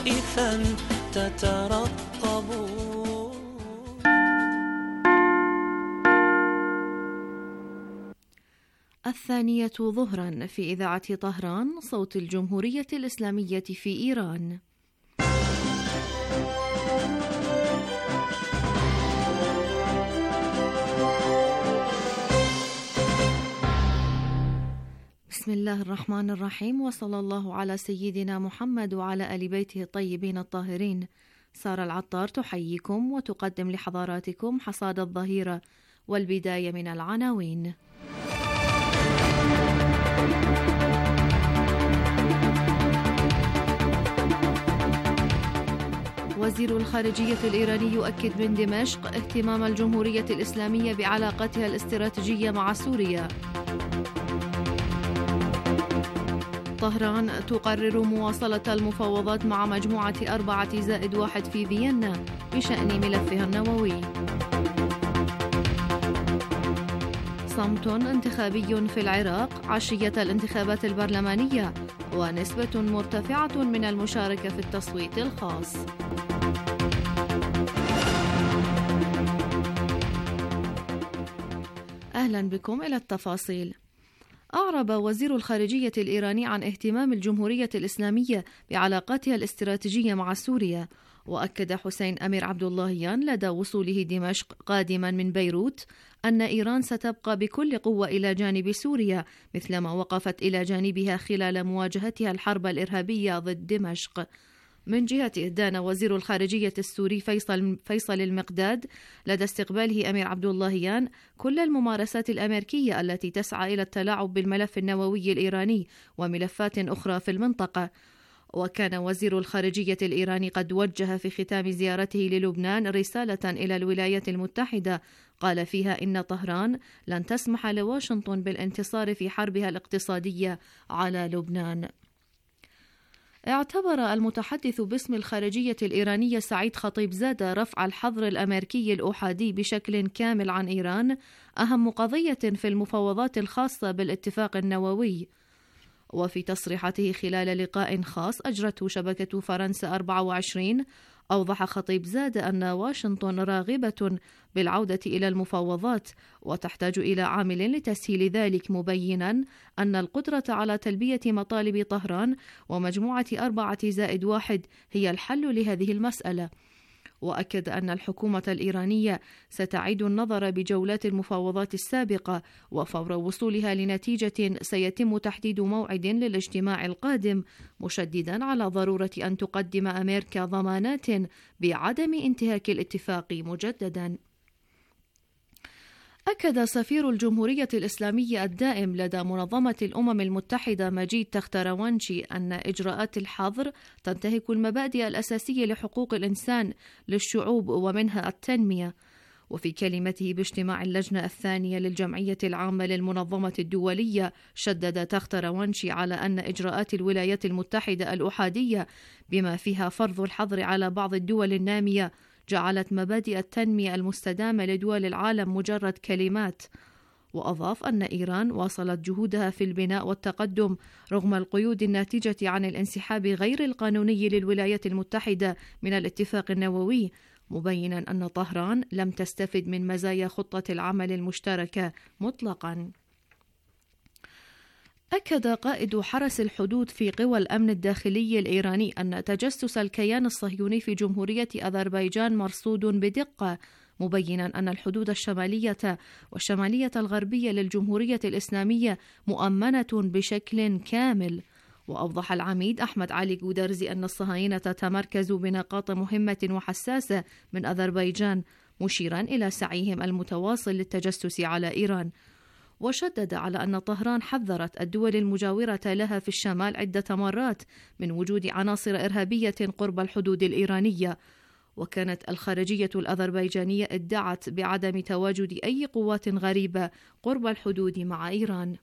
خائفا تترقب. الثانية ظهرا في إذاعة طهران صوت الجمهورية الإسلامية في إيران. بسم الله الرحمن الرحيم، وصلى الله على سيدنا محمد وعلى آل بيته الطيبين الطاهرين. سارة العطار تحييكم وتقدم لحضراتكم حصاد الظهيرة، والبداية من العناوين. وزير الخارجية الإيراني يؤكد من دمشق اهتمام الجمهورية الإسلامية بعلاقتها الاستراتيجية مع سوريا. طهران تقرر مواصلة المفاوضات مع مجموعة 4+1 في فيينا بشأن ملفها النووي. صمت انتخابي في العراق عشية الانتخابات البرلمانية، ونسبة مرتفعة من المشاركة في التصويت الخاص. أهلا بكم إلى التفاصيل. أعرب وزير الخارجية الإيراني عن اهتمام الجمهورية الإسلامية بعلاقاتها الاستراتيجية مع سوريا، وأكد حسين أمير عبد اللهيان لدى وصوله دمشق قادما من بيروت أن إيران ستبقى بكل قوة إلى جانب سوريا مثلما وقفت إلى جانبها خلال مواجهتها الحرب الإرهابية ضد دمشق. من جهته دان وزير الخارجية السوري فيصل المقداد لدى استقباله أمير عبد اللهيان كل الممارسات الأمريكية التي تسعى إلى التلاعب بالملف النووي الإيراني وملفات أخرى في المنطقة. وكان وزير الخارجية الإيراني قد وجه في ختام زيارته للبنان رسالة إلى الولايات المتحدة قال فيها إن طهران لن تسمح لواشنطن بالانتصار في حربها الاقتصادية على لبنان. اعتبر المتحدث باسم الخارجية الإيرانية سعيد خطيبزادة رفع الحظر الأمريكي الأحادي بشكل كامل عن إيران أهم قضية في المفاوضات الخاصة بالاتفاق النووي. وفي تصريحاته خلال لقاء خاص أجرته شبكة فرنسا 24 أوضح خطيبزادة أن واشنطن راغبة بالعودة إلى المفاوضات وتحتاج إلى عامل لتسهيل ذلك، مبينا أن القدرة على تلبية مطالب طهران ومجموعة 4+1 هي الحل لهذه المسألة. وأكد أن الحكومة الإيرانية ستعيد النظر بجولات المفاوضات السابقة، وفور وصولها لنتيجة سيتم تحديد موعد للاجتماع القادم، مشددا على ضرورة أن تقدم أمريكا ضمانات بعدم انتهاك الاتفاق مجددا. أكد سفير الجمهورية الإسلامية الدائم لدى منظمة الأمم المتحدة مجيد تختروانشي أن إجراءات الحظر تنتهك المبادئ الأساسية لحقوق الإنسان للشعوب ومنها التنمية. وفي كلمته باجتماع اللجنة الثانية للجمعية العامة للمنظمة الدولية، شدد تختروانشي على أن إجراءات الولايات المتحدة الأحادية بما فيها فرض الحظر على بعض الدول النامية جعلت مبادئ التنمية المستدامة لدول العالم مجرد كلمات. وأضاف أن إيران واصلت جهودها في البناء والتقدم رغم القيود الناتجة عن الانسحاب غير القانوني للولايات المتحدة من الاتفاق النووي، مبينا أن طهران لم تستفد من مزايا خطة العمل المشتركة مطلقا. أكد قائد حرس الحدود في قوى الأمن الداخلي الإيراني أن تجسس الكيان الصهيوني في جمهورية أذربيجان مرصود بدقة، مبينا أن الحدود الشمالية والشمالية الغربية للجمهورية الإسلامية مؤمنة بشكل كامل. وأوضح العميد أحمد علي جودرزي أن الصهاينة تمركزوا بنقاط مهمة وحساسة من أذربيجان، مشيرا إلى سعيهم المتواصل للتجسس على إيران. وشدد على أن طهران حذرت الدول المجاورة لها في الشمال عدة مرات من وجود عناصر إرهابية قرب الحدود الإيرانية. وكانت الخارجية الأذربيجانية ادعت بعدم تواجد أي قوات غريبة قرب الحدود مع إيران.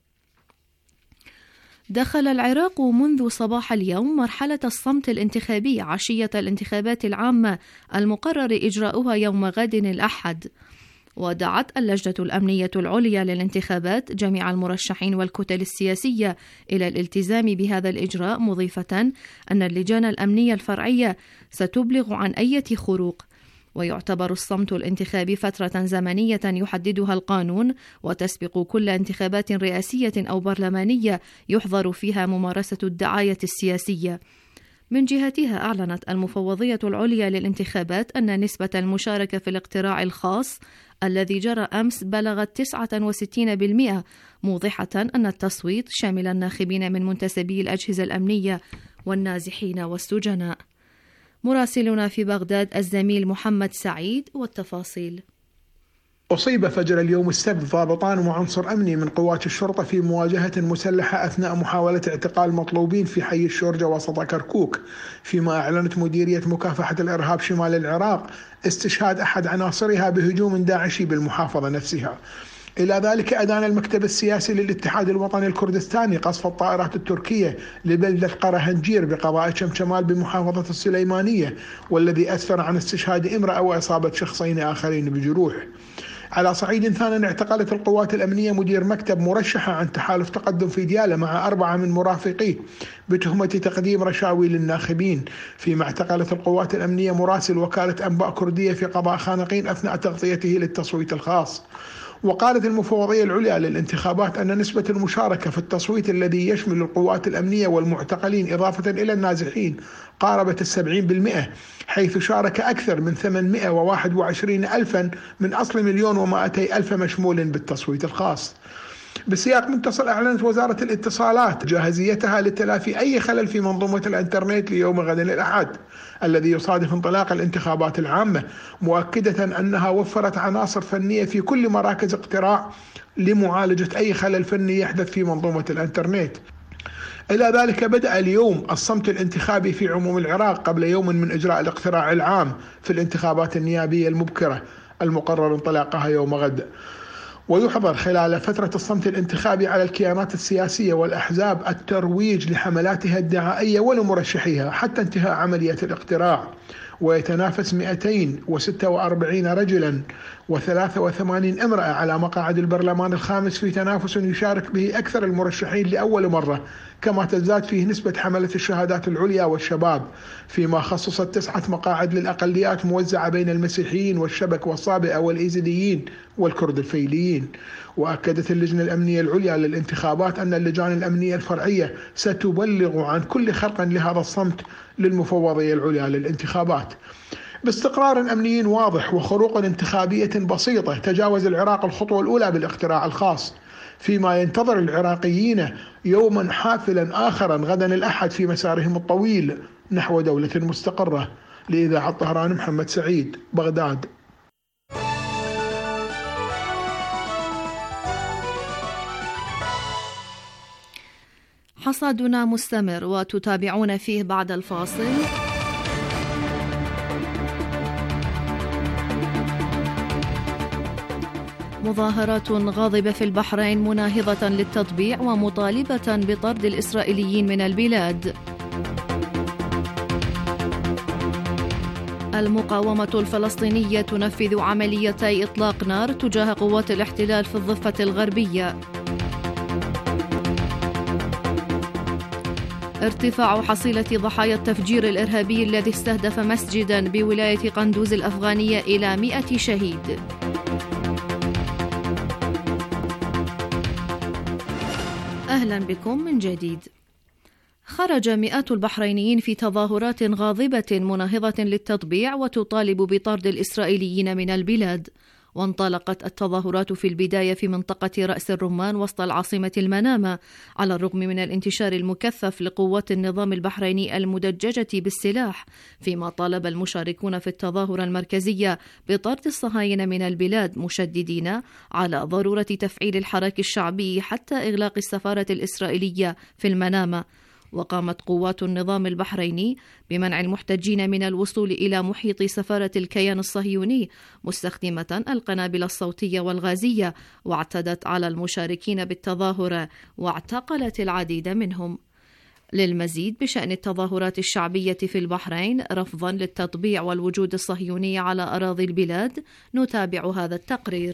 دخل العراق منذ صباح اليوم مرحلة الصمت الانتخابي عشية الانتخابات العامة المقرر إجراؤها يوم غد الأحد. ودعت اللجنة الأمنية العليا للانتخابات جميع المرشحين والكتل السياسية إلى الالتزام بهذا الإجراء، مضيفة أن اللجان الأمنية الفرعية ستبلغ عن أي خروق. ويعتبر الصمت الانتخابي فترة زمنية يحددها القانون، وتسبق كل انتخابات رئاسية أو برلمانية يحظر فيها ممارسة الدعاية السياسية. من جهتها أعلنت المفوضية العليا للانتخابات أن نسبة المشاركة في الاقتراع الخاص الذي جرى أمس بلغت 69%، موضحة أن التصويت شامل الناخبين من منتسبي الأجهزة الأمنية والنازحين والسجناء. مراسلنا في بغداد الزميل محمد سعيد والتفاصيل. أصيب فجر اليوم السبت ضابطان وعنصر أمني من قوات الشرطة في مواجهة مسلحة أثناء محاولة اعتقال مطلوبين في حي الشورجة وسط كركوك، فيما أعلنت مديرية مكافحة الإرهاب شمال العراق استشهاد أحد عناصرها بهجوم داعشي بالمحافظة نفسها. إلى ذلك أدان المكتب السياسي للاتحاد الوطني الكردستاني قصف الطائرات التركية لبلدة قرهنجير بقضاء شمشمال بمحافظة السليمانية، والذي أسفر عن استشهاد امرأة وإصابة شخصين آخرين بجروح. على صعيد ثاني، اعتقلت القوات الأمنية مدير مكتب مرشحة عن تحالف تقدم في ديالى مع 4 من مرافقيه بتهمة تقديم رشاوي للناخبين، فيما اعتقلت القوات الأمنية مراسل وكالة أنباء كردية في قضاء خانقين أثناء تغطيته للتصويت الخاص. وقالت المفوضية العليا للانتخابات أن نسبة المشاركة في التصويت الذي يشمل القوات الأمنية والمعتقلين إضافة إلى النازحين قاربت 70%، حيث شارك أكثر من 821 ألفا من أصل 1,200,000 مشمول بالتصويت الخاص. بسياق متصل، أعلنت وزارة الاتصالات جاهزيتها لتلافي أي خلل في منظومة الإنترنت ليوم غد الأحد الذي يصادف انطلاق الانتخابات العامة، مؤكدة أنها وفرت عناصر فنية في كل مراكز اقتراع لمعالجة أي خلل فني يحدث في منظومة الإنترنت. إلى ذلك بدأ اليوم الصمت الانتخابي في عموم العراق قبل يوم من إجراء الاقتراع العام في الانتخابات النيابية المبكرة المقرر انطلاقها يوم غد. ويحظر خلال فترة الصمت الانتخابي على الكيانات السياسية والأحزاب الترويج لحملاتها الدعائية ولمرشحيها حتى انتهاء عملية الاقتراع. ويتنافس 246 رجلا و83 امرأة على مقاعد البرلمان الخامس في تنافس يشارك به أكثر المرشحين لأول مرة، كما تزداد فيه نسبة حملة الشهادات العليا والشباب، فيما خصصت 9 مقاعد للأقليات موزعة بين المسيحيين والشبك والصابئة والإيزيديين والكرد الفيليين. وأكدت اللجنة الأمنية العليا للانتخابات أن اللجان الأمنية الفرعية ستبلغ عن كل خرق لهذا الصمت للمفوضية العليا للانتخابات. باستقرار أمني واضح وخروق انتخابية بسيطة تجاوز العراق الخطوة الأولى بالاقتراع الخاص، فيما ينتظر العراقيين يوما حافلا آخرا غدا الأحد في مسارهم الطويل نحو دولة مستقرة. لإذاعة طهران، محمد سعيد، بغداد. حصادنا مستمر وتتابعون فيه بعد الفاصل. مظاهرات غاضبة في البحرين مناهضة للتطبيع ومطالبة بطرد الإسرائيليين من البلاد. المقاومة الفلسطينية تنفذ عمليتي إطلاق نار تجاه قوات الاحتلال في الضفة الغربية. ارتفاع حصيلة ضحايا التفجير الإرهابي الذي استهدف مسجدا بولاية قندوز الأفغانية إلى 100 شهيد. أهلا بكم من جديد. خرج مئات البحرينيين في تظاهرات غاضبة مناهضة للتطبيع وتطالب بطرد الإسرائيليين من البلاد. وانطلقت التظاهرات في البداية في منطقة رأس الرمان وسط العاصمة المنامة، على الرغم من الانتشار المكثف لقوات النظام البحريني المدججة بالسلاح، فيما طالب المشاركون في التظاهرة المركزية بطرد الصهاينة من البلاد، مشددين على ضرورة تفعيل الحراك الشعبي حتى إغلاق السفارة الإسرائيلية في المنامة. وقامت قوات النظام البحريني بمنع المحتجين من الوصول إلى محيط سفارة الكيان الصهيوني مستخدمة القنابل الصوتية والغازية، واعتدت على المشاركين بالتظاهرة واعتقلت العديد منهم. للمزيد بشأن التظاهرات الشعبية في البحرين رفضا للتطبيع والوجود الصهيوني على أراضي البلاد نتابع هذا التقرير.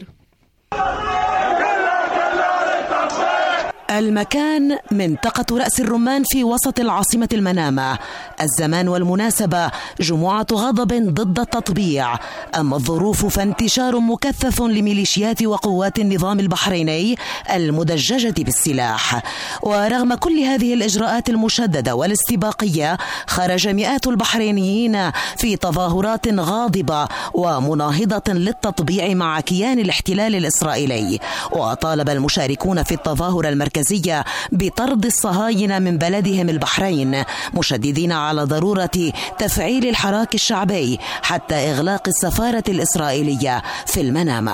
المكان منطقة رأس الرمان في وسط العاصمة المنامة. الزمان والمناسبة جمعة غضب ضد التطبيع، أما الظروف فانتشار مكثف لميليشيات وقوات النظام البحريني المدججة بالسلاح. ورغم كل هذه الإجراءات المشددة والاستباقية خرج مئات البحرينيين في تظاهرات غاضبة ومناهضة للتطبيع مع كيان الاحتلال الإسرائيلي. وطالب المشاركون في التظاهر المركزي بطرد الصهاينة من بلدهم البحرين، مشددين على ضرورة تفعيل الحراك الشعبي حتى إغلاق السفارة الإسرائيلية في المنامة.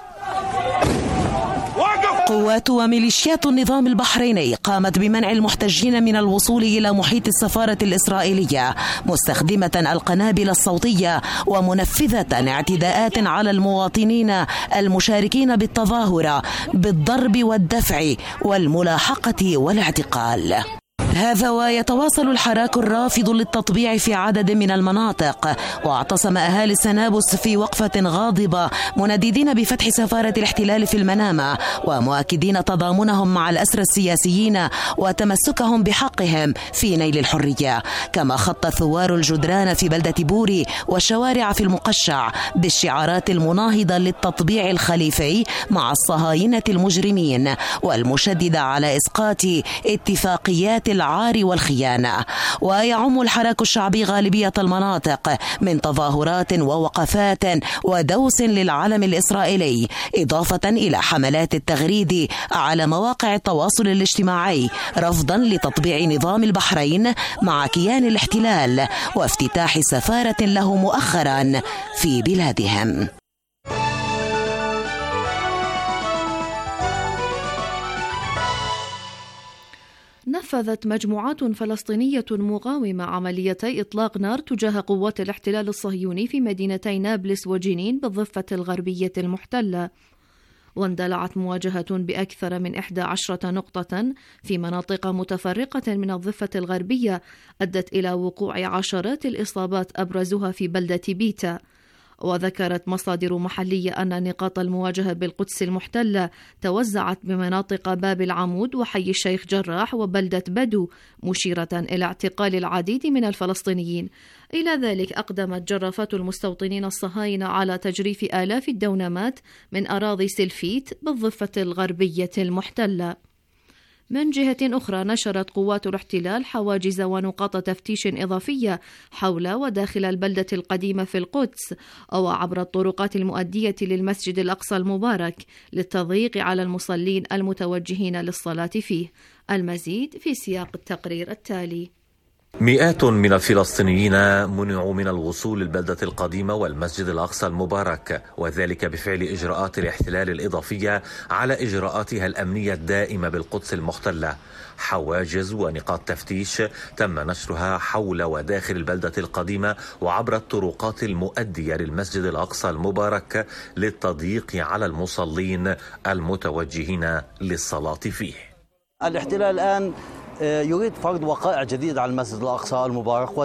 قوات وميليشيات النظام البحريني قامت بمنع المحتجين من الوصول إلى محيط السفارة الإسرائيلية، مستخدمة القنابل الصوتية ومنفذة اعتداءات على المواطنين المشاركين بالتظاهرة بالضرب والدفع والملاحقة والاعتقال. هذا ويتواصل الحراك الرافض للتطبيع في عدد من المناطق. واعتصم أهالي سنابس في وقفة غاضبة منددين بفتح سفارة الاحتلال في المنامة، ومؤكدين تضامنهم مع الأسرى السياسيين وتمسكهم بحقهم في نيل الحرية. كما خط ثوار الجدران في بلدة بوري والشوارع في المقشع بالشعارات المناهضة للتطبيع الخليفي مع الصهاينة المجرمين، والمشددة على إسقاط اتفاقيات العار والخيانة. ويعم الحراك الشعبي غالبية المناطق من تظاهرات ووقفات ودوس للعلم الإسرائيلي، إضافة إلى حملات التغريد على مواقع التواصل الاجتماعي رفضا لتطبيع نظام البحرين مع كيان الاحتلال وافتتاح سفارة له مؤخرا في بلادهم. نفذت مجموعات فلسطينية مقاومة عمليتي إطلاق نار تجاه قوات الاحتلال الصهيوني في مدينتي نابلس وجنين بالضفة الغربية المحتلة. واندلعت مواجهة بأكثر من 11 نقطة في مناطق متفرقة من الضفة الغربية أدت إلى وقوع عشرات الإصابات أبرزها في بلدة بيتا. وذكرت مصادر محلية أن نقاط المواجهة بالقدس المحتلة توزعت بمناطق باب العمود وحي الشيخ جراح وبلدة بدو، مشيرة إلى اعتقال العديد من الفلسطينيين. إلى ذلك أقدمت جرافات المستوطنين الصهاينة على تجريف آلاف الدونمات من أراضي سلفيت بالضفة الغربية المحتلة. من جهة أخرى نشرت قوات الاحتلال حواجز ونقاط تفتيش إضافية حول وداخل البلدة القديمة في القدس وعبر الطرقات المؤدية للمسجد الأقصى المبارك للتضييق على المصلين المتوجهين للصلاة فيه. المزيد في سياق التقرير التالي. مئات من الفلسطينيين منعوا من الوصول للبلدة القديمة والمسجد الأقصى المبارك، وذلك بفعل إجراءات الاحتلال الإضافية على إجراءاتها الأمنية الدائمة بالقدس المحتلة. حواجز ونقاط تفتيش تم نشرها حول وداخل البلدة القديمة وعبر الطرقات المؤدية للمسجد الأقصى المبارك للتضييق على المصلين المتوجهين للصلاة فيه. الاحتلال الآن يريد فرض وقائع جديدة على المسجد الأقصى المبارك،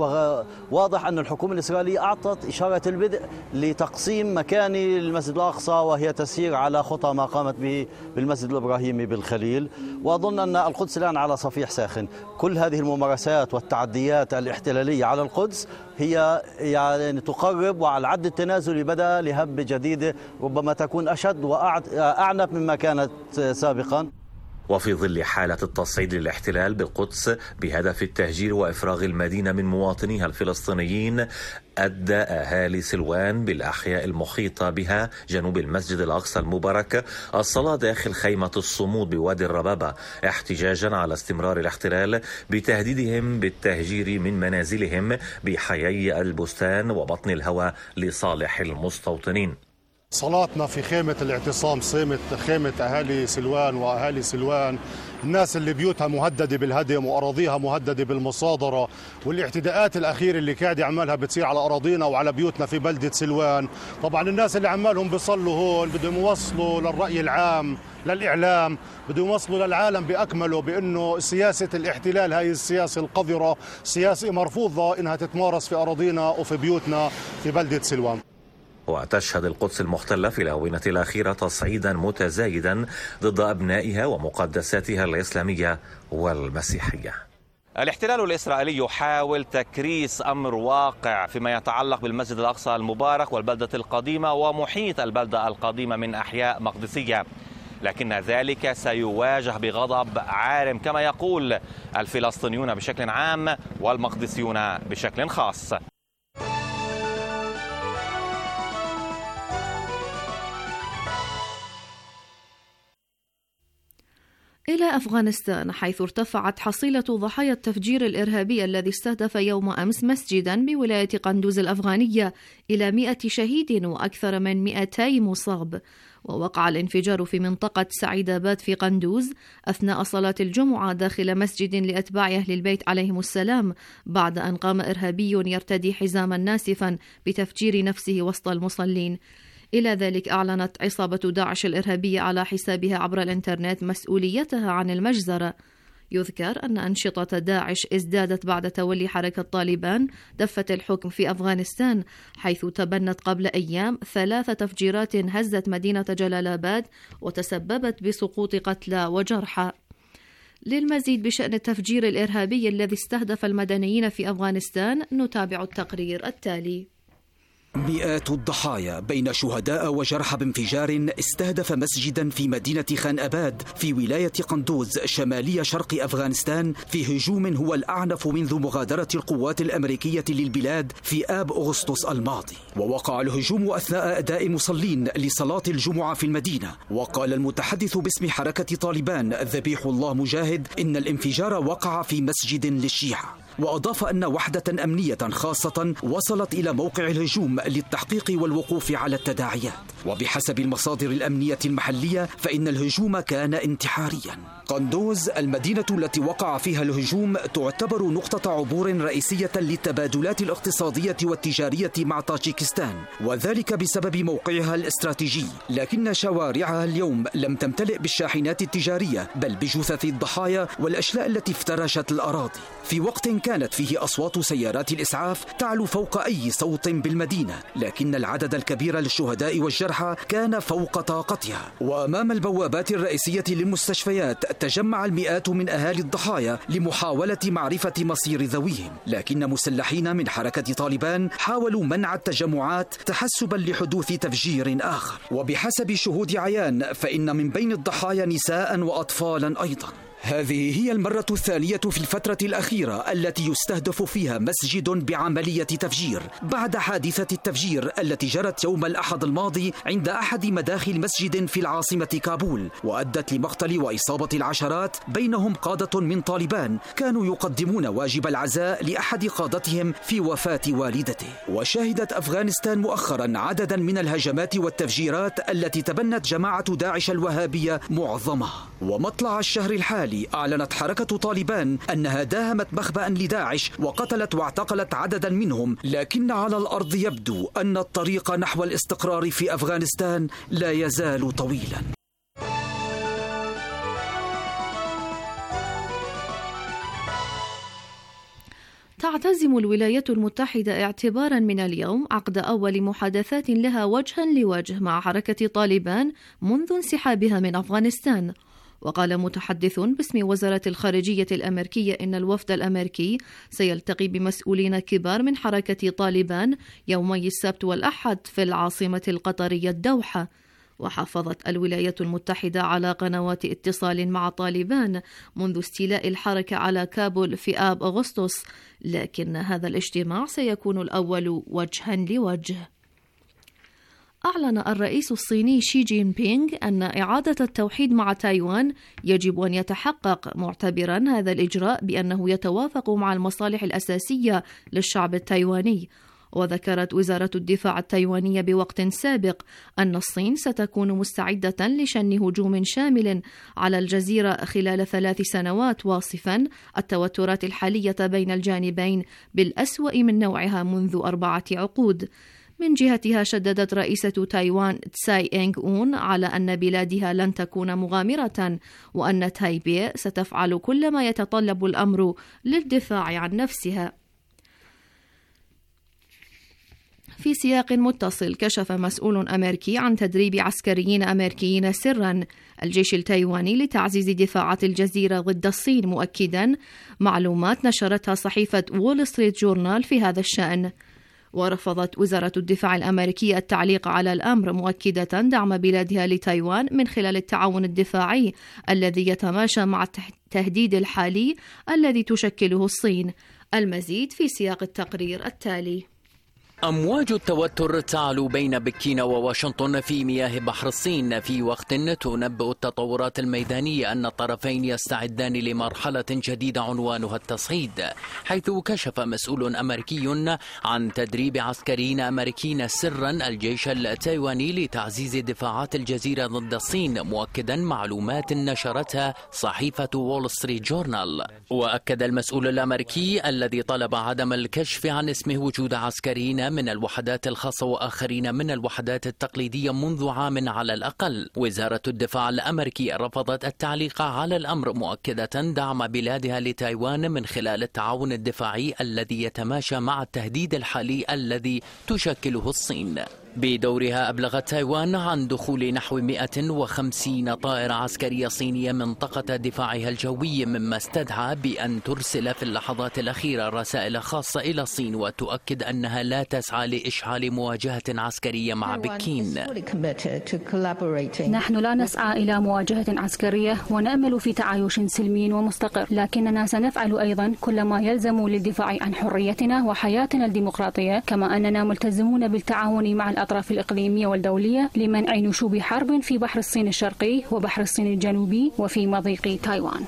وواضح أن الحكومة الإسرائيلية أعطت إشارة البدء لتقسيم مكاني للمسجد الأقصى، وهي تسير على خطى ما قامت به بالمسجد الإبراهيمي بالخليل. وأظن أن القدس الآن على صفيح ساخن. كل هذه الممارسات والتعديات الاحتلالية على القدس هي يعني تقرب وعلى العد التنازلي بدأ لهبة جديدة ربما تكون أشد وأعنف مما كانت سابقا. وفي ظل حالة التصعيد للاحتلال بالقدس بهدف التهجير وإفراغ المدينة من مواطنيها الفلسطينيين، أدى أهالي سلوان بالأحياء المحيطة بها جنوب المسجد الأقصى المبارك الصلاة داخل خيمة الصمود بوادي الربابة، احتجاجا على استمرار الاحتلال بتهديدهم بالتهجير من منازلهم بحيي البستان وبطن الهوى لصالح المستوطنين. صلاتنا في خيمة الاعتصام، خيمة أهالي سلوان وأهالي سلوان، الناس اللي بيوتها مهددة بالهدم وأراضيها مهددة بالمصادرة، والاعتداءات الأخيرة اللي قاعد يعملها بتصير على أراضينا وعلى بيوتنا في بلدة سلوان. طبعا الناس اللي عمالهم بيصلوا هون بدهم يوصلوا للرأي العام، للإعلام، بدهم يوصلوا للعالم بأكمله بأنه سياسة الاحتلال هاي السياسة القذرة سياسة مرفوضة إنها تتمارس في أراضينا وفي بيوتنا في بلدة سلوان. وتشهد القدس المحتلة في الآونة الأخيرة تصعيدا متزايدا ضد أبنائها ومقدساتها الإسلامية والمسيحية. الاحتلال الإسرائيلي يحاول تكريس أمر واقع فيما يتعلق بالمسجد الأقصى المبارك والبلدة القديمة ومحيط البلدة القديمة من أحياء مقدسية، لكن ذلك سيواجه بغضب عارم كما يقول الفلسطينيون بشكل عام والمقدسيون بشكل خاص. إلى أفغانستان، حيث ارتفعت حصيلة ضحايا التفجير الإرهابي الذي استهدف يوم أمس مسجدا بولاية قندوز الأفغانية إلى 100 شهيد وأكثر من 200 مصاب. ووقع الانفجار في منطقة سعيداباد في قندوز أثناء صلاة الجمعة داخل مسجد لأتباع أهل البيت عليهم السلام، بعد أن قام إرهابي يرتدي حزاما ناسفا بتفجير نفسه وسط المصلين. إلى ذلك أعلنت عصابة داعش الإرهابية على حسابها عبر الإنترنت مسؤوليتها عن المجزرة. يذكر أن أنشطة داعش ازدادت بعد تولي حركة طالبان دفة الحكم في أفغانستان، حيث تبنت قبل أيام 3 تفجيرات هزت مدينة جلال آباد وتسببت بسقوط قتلى وجرحى. للمزيد بشأن التفجير الإرهابي الذي استهدف المدنيين في أفغانستان نتابع التقرير التالي. مئات الضحايا بين شهداء وجرحى بانفجار استهدف مسجدا في مدينة خان أباد في ولاية قندوز شمالي شرق أفغانستان في هجوم هو الأعنف منذ مغادرة القوات الأمريكية للبلاد في آب أغسطس الماضي. ووقع الهجوم أثناء أداء مصلين لصلاة الجمعة في المدينة. وقال المتحدث باسم حركة طالبان ذبيح الله مجاهد إن الانفجار وقع في مسجد للشيعة، وأضاف أن وحدة أمنية خاصة وصلت إلى موقع الهجوم للتحقيق والوقوف على التداعيات. وبحسب المصادر الأمنية المحلية فإن الهجوم كان انتحاريا. قندوز المدينة التي وقع فيها الهجوم تعتبر نقطة عبور رئيسية للتبادلات الاقتصادية والتجارية مع طاجيكستان، وذلك بسبب موقعها الاستراتيجي، لكن شوارعها اليوم لم تمتلئ بالشاحنات التجارية بل بجثث الضحايا والأشلاء التي افترشت الأراضي، في وقت كانت فيه أصوات سيارات الإسعاف تعلو فوق أي صوت بالمدينة، لكن العدد الكبير للشهداء والجرحى كان فوق طاقتها. وأمام البوابات الرئيسية للمستشفيات تجمع المئات من أهالي الضحايا لمحاولة معرفة مصير ذويهم، لكن مسلحين من حركة طالبان حاولوا منع التجمعات تحسبا لحدوث تفجير آخر. وبحسب شهود عيان فإن من بين الضحايا نساء وأطفالا أيضا. هذه هي المرة الثانية في الفترة الأخيرة التي يستهدف فيها مسجد بعملية تفجير بعد حادثة التفجير التي جرت يوم الأحد الماضي عند أحد مداخل مسجد في العاصمة كابول، وأدت لمقتل وإصابة العشرات بينهم قادة من طالبان كانوا يقدمون واجب العزاء لأحد قادتهم في وفاة والدته. وشهدت أفغانستان مؤخرا عددا من الهجمات والتفجيرات التي تبنت جماعة داعش الوهابية معظمها. ومطلع الشهر الحالي أعلنت حركة طالبان أنها داهمت مخبأ لداعش وقتلت واعتقلت عددا منهم، لكن على الأرض يبدو أن الطريق نحو الاستقرار في أفغانستان لا يزال طويلا. تعتزم الولايات المتحدة اعتبارا من اليوم عقد أول محادثات لها وجها لوجه مع حركة طالبان منذ انسحابها من أفغانستان. وقال متحدث باسم وزارة الخارجية الأمريكية إن الوفد الأمريكي سيلتقي بمسؤولين كبار من حركة طالبان يومي السبت والأحد في العاصمة القطرية الدوحة. وحافظت الولايات المتحدة على قنوات اتصال مع طالبان منذ استيلاء الحركة على كابول في آب أغسطس، لكن هذا الاجتماع سيكون الأول وجها لوجه. أعلن الرئيس الصيني شي جين بينغ أن إعادة التوحيد مع تايوان يجب أن يتحقق، معتبرا هذا الإجراء بأنه يتوافق مع المصالح الأساسية للشعب التايواني. وذكرت وزارة الدفاع التايوانية بوقت سابق أن الصين ستكون مستعدة لشن هجوم شامل على الجزيرة خلال 3 سنوات، واصفا التوترات الحالية بين الجانبين بالأسوأ من نوعها منذ 4 عقود. من جهتها شددت رئيسة تايوان تساي إنغ أون على أن بلادها لن تكون مغامرة، وأن تايبي ستفعل كل ما يتطلب الأمر للدفاع عن نفسها. في سياق متصل، كشف مسؤول أمريكي عن تدريب عسكريين أمريكيين سرا الجيش التايواني لتعزيز دفاعات الجزيرة ضد الصين، مؤكدا معلومات نشرتها صحيفة وول ستريت جورنال في هذا الشأن. ورفضت وزارة الدفاع الأمريكية التعليق على الأمر، مؤكدة دعم بلادها لتايوان من خلال التعاون الدفاعي الذي يتماشى مع التهديد الحالي الذي تشكله الصين. المزيد في سياق التقرير التالي. أمواج التوتر تعلو بين بكين وواشنطن في مياه بحر الصين، في وقت تنبئ التطورات الميدانية أن الطرفين يستعدان لمرحلة جديدة عنوانها التصعيد، حيث كشف مسؤول أمريكي عن تدريب عسكريين أمريكيين سرا الجيش التايواني لتعزيز دفاعات الجزيرة ضد الصين، مؤكدا معلومات نشرتها صحيفة وول ستريت جورنال. وأكد المسؤول الأمريكي الذي طلب عدم الكشف عن اسمه وجود عسكريين من الوحدات الخاصة وآخرين من الوحدات التقليدية منذ عام على الأقل. وزارة الدفاع الأمريكية رفضت التعليق على الأمر، مؤكدة دعم بلادها لتايوان من خلال التعاون الدفاعي الذي يتماشى مع التهديد الحالي الذي تشكله الصين. بدورها أبلغت تايوان عن دخول نحو 150 طائرة عسكرية صينية منطقة دفاعها الجوي، مما استدعى بأن ترسل في اللحظات الأخيرة رسائل خاصة إلى الصين وتؤكد أنها لا تسعى لإشعال مواجهة عسكرية مع بكين. نحن لا نسعى إلى مواجهة عسكرية ونأمل في تعايش سلمي ومستقر، لكننا سنفعل أيضا كل ما يلزم للدفاع عن حريتنا وحياتنا الديمقراطية، كما أننا ملتزمون بالتعاون مع الأطراف الإقليمية والدولية لمنع نشوب حرب في بحر الصين الشرقي وبحر الصين الجنوبي وفي مضيق تايوان.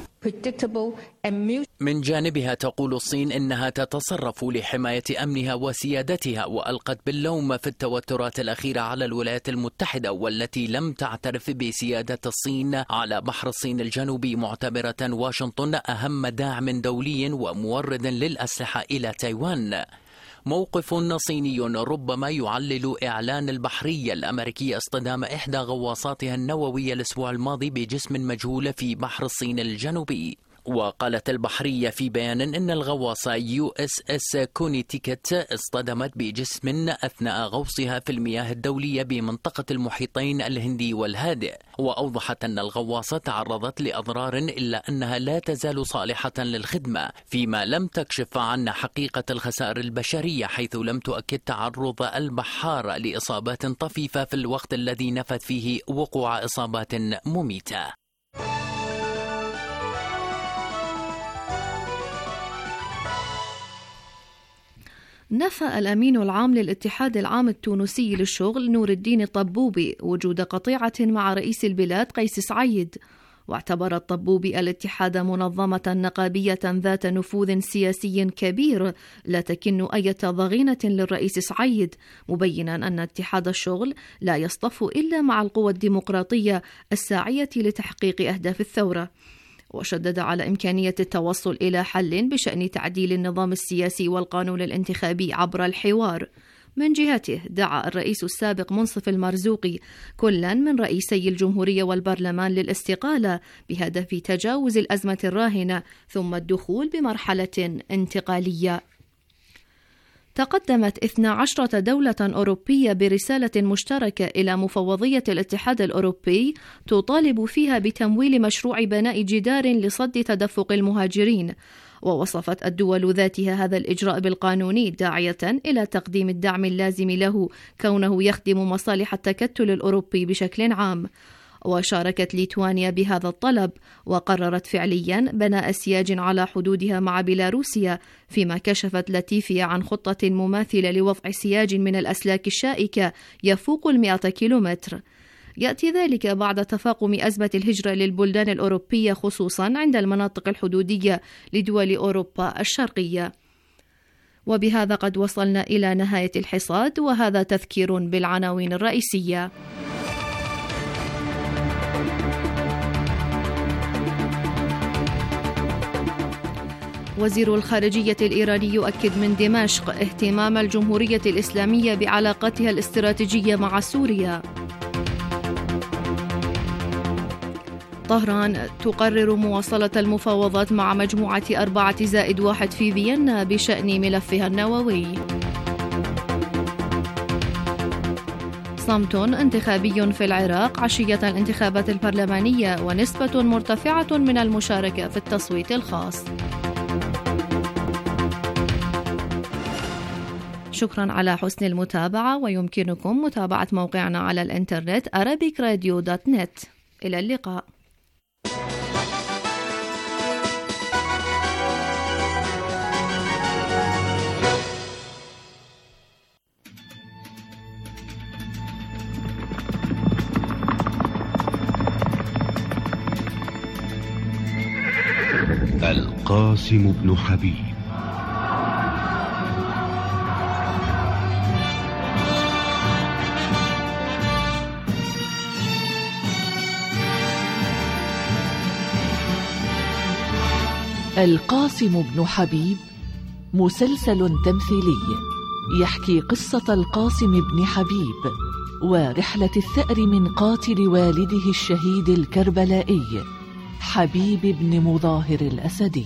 من جانبها تقول الصين إنها تتصرف لحماية أمنها وسيادتها، وألقت باللوم في التوترات الأخيرة على الولايات المتحدة والتي لم تعترف بسيادة الصين على بحر الصين الجنوبي، معتبرة واشنطن أهم داعم دولي ومورد للأسلحة إلى تايوان. موقف صيني ربما يعلل إعلان البحرية الأمريكية اصطدام إحدى غواصاتها النووية الأسبوع الماضي بجسم مجهول في بحر الصين الجنوبي. وقالت البحرية في بيان إن الغواصة USS كونيتيكت اصطدمت بجسم أثناء غوصها في المياه الدولية بمنطقة المحيطين الهندي والهادئ، وأوضحت أن الغواصة تعرضت لأضرار إلا أنها لا تزال صالحة للخدمة، فيما لم تكشف عن حقيقة الخسائر البشرية، حيث لم تؤكد تعرض البحار لإصابات طفيفة في الوقت الذي نفت فيه وقوع إصابات مميتة. نفى الأمين العام للاتحاد العام التونسي للشغل نور الدين الطبوبي وجود قطيعة مع رئيس البلاد قيس سعيد، واعتبر الطبوبي الاتحاد منظمة نقابية ذات نفوذ سياسي كبير لا تكن أي ضغينة للرئيس سعيد، مبينا أن اتحاد الشغل لا يصطف إلا مع القوى الديمقراطية الساعية لتحقيق أهداف الثورة. وشدد على إمكانية التوصل إلى حل بشأن تعديل النظام السياسي والقانون الانتخابي عبر الحوار. من جهته دعا الرئيس السابق منصف المرزوقي كلا من رئيسي الجمهورية والبرلمان للاستقالة بهدف تجاوز الأزمة الراهنة ثم الدخول بمرحلة انتقالية. تقدمت 12 دولة أوروبية برسالة مشتركة إلى مفوضية الاتحاد الأوروبي تطالب فيها بتمويل مشروع بناء جدار لصد تدفق المهاجرين، ووصفت الدول ذاتها هذا الإجراء بالقانوني، داعية إلى تقديم الدعم اللازم له كونه يخدم مصالح التكتل الأوروبي بشكل عام. وشاركت ليتوانيا بهذا الطلب، وقررت فعليا بناء سياج على حدودها مع بيلاروسيا، فيما كشفت لاتفيا عن خطة مماثلة لوضع سياج من الأسلاك الشائكة يفوق 100 كيلومتر. يأتي ذلك بعد تفاقم أزمة الهجرة للبلدان الأوروبية خصوصا عند المناطق الحدودية لدول أوروبا الشرقية. وبهذا قد وصلنا إلى نهاية الحصاد، وهذا تذكير بالعناوين الرئيسية. وزير الخارجية الإيراني يؤكد من دمشق اهتمام الجمهورية الإسلامية بعلاقتها الاستراتيجية مع سوريا. طهران تقرر مواصلة المفاوضات مع مجموعة 4+1 في فيينا بشأن ملفها النووي. صمت انتخابي في العراق عشية الانتخابات البرلمانية، ونسبة مرتفعة من المشاركة في التصويت الخاص. شكرا على حسن المتابعة، ويمكنكم متابعة موقعنا على الإنترنت arabicradio.net. إلى اللقاء. القاسم بن حبيب. القاسم بن حبيب مسلسل تمثيلي يحكي قصة القاسم بن حبيب ورحلة الثأر من قاتل والده الشهيد الكربلائي حبيب بن مظاهر الأسدي.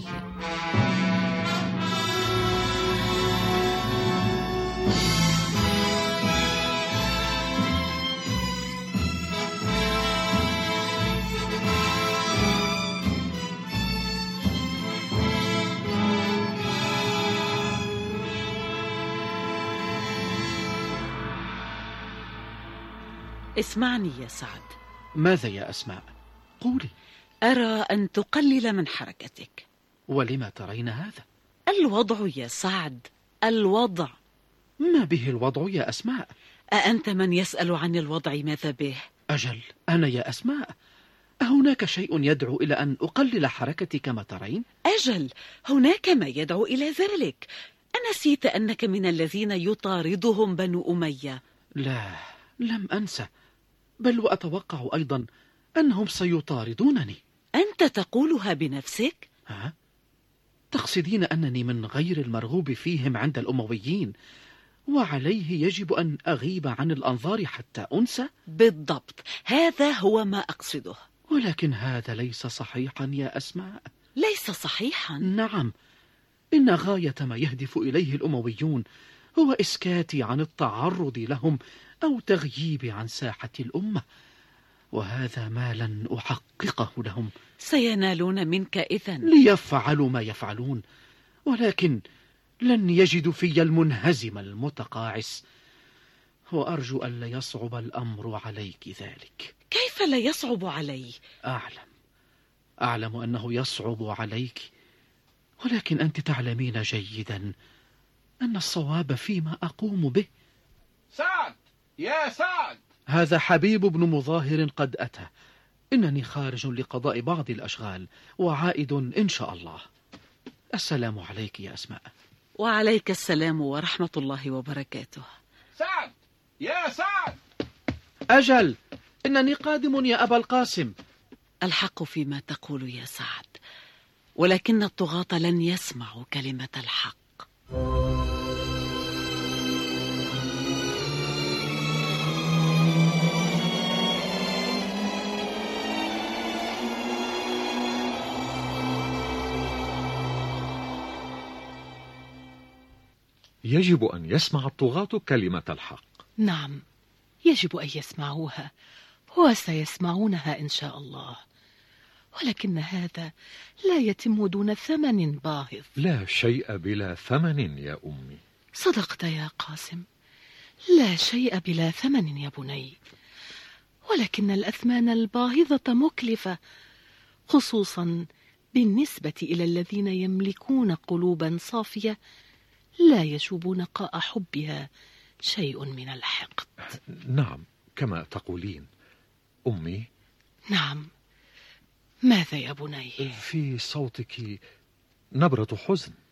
اسمعني يا سعد. ماذا يا أسماء؟ قولي. أرى أن تقلل من حركتك. ولما ترين هذا؟ الوضع يا سعد، الوضع. ما به الوضع يا أسماء؟ أأنت من يسأل عن الوضع ماذا به؟ أجل، أنا يا أسماء. أهناك شيء يدعو إلى أن أقلل حركتي كما ترين؟ أجل، هناك ما يدعو إلى ذلك. أنسيت أنك من الذين يطاردهم بنو أمية؟ لا، لم أنسى، بل وأتوقع أيضا أنهم سيطاردونني. أنت تقولها بنفسك؟ ها؟ تقصدين أنني من غير المرغوب فيهم عند الأمويين، وعليه يجب أن أغيب عن الأنظار حتى أنسى؟ بالضبط، هذا هو ما أقصده. ولكن هذا ليس صحيحا يا أسماء. ليس صحيحا؟ نعم، إن غاية ما يهدف إليه الأمويون هو إسكاتي عن التعرض لهم أو تغييبي عن ساحة الأمة، وهذا ما لن أحققه لهم. سينالون منك إذن. ليفعلوا ما يفعلون، ولكن لن يجدوا في المنهزم المتقاعس، وأرجو أن لا يصعب الأمر عليك ذلك. كيف لا يصعب علي؟ أعلم أنه يصعب عليك، ولكن أنت تعلمين جيدا أن الصواب فيما أقوم به. سعد، يا سعد! هذا حبيب بن مظاهر قد أتى. إنني خارج لقضاء بعض الأشغال وعائد إن شاء الله. السلام عليك يا أسماء. وعليك السلام ورحمة الله وبركاته. سعد، يا سعد! أجل، إنني قادم يا أبا القاسم. الحق فيما تقول يا سعد، ولكن الطغاة لن يسمعوا كلمة الحق. يجب أن يسمع الطغاة كلمة الحق. نعم، يجب أن يسمعوها، وسيسمعونها إن شاء الله، ولكن هذا لا يتم دون ثمن باهظ. لا شيء بلا ثمن يا أمي. صدقت يا قاسم، لا شيء بلا ثمن يا بني، ولكن الأثمان الباهظة مكلفة، خصوصا بالنسبة إلى الذين يملكون قلوبا صافية لا يشوب نقاء حبها شيء من الحقد. نعم، كما تقولين. أمي؟ نعم، ماذا يا بني؟ في صوتك نبرة حزن.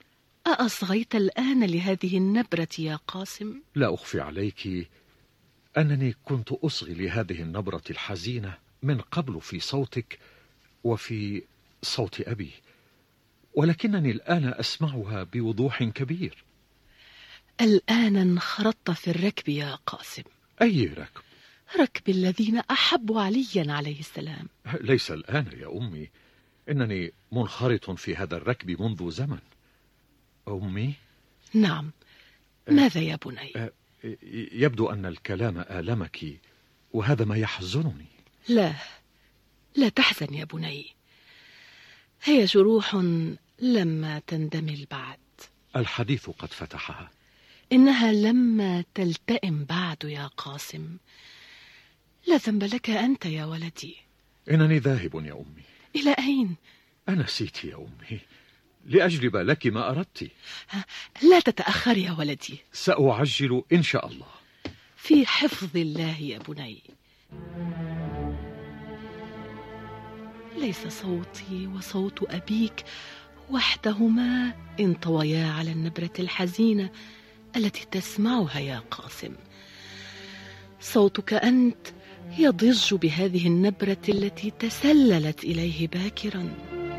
أأصغيت الآن لهذه النبرة يا قاسم؟ لا أخفي عليك أنني كنت أصغي لهذه النبرة الحزينة من قبل في صوتك وفي صوت أبي، ولكنني الآن أسمعها بوضوح كبير. الآن انخرطت في الركب يا قاسم. أي ركب؟ ركب الذين أحبوا عليا عليه السلام. ليس الآن يا أمي، إنني منخرط في هذا الركب منذ زمن. أمي؟ نعم، ماذا يا بني؟ يبدو أن الكلام آلمك، وهذا ما يحزنني. لا تحزن يا بني، هي جروح لما تندمل بعد. الحديث قد فتحها. إنها لما تلتئم بعد يا قاسم. لا ذنب لك أنت يا ولدي. إنني ذاهب يا أمي. إلى أين؟ أنسيت يا أمي، لأجلب لك ما أردت. لا تتأخر يا ولدي. سأعجل إن شاء الله. في حفظ الله يا بني. ليس صوتي وصوت أبيك وحدهما انطويا على النبرة الحزينة التي تسمعها يا قاسم. صوتك أنت يضج بهذه النبرة التي تسللت إليه باكرا.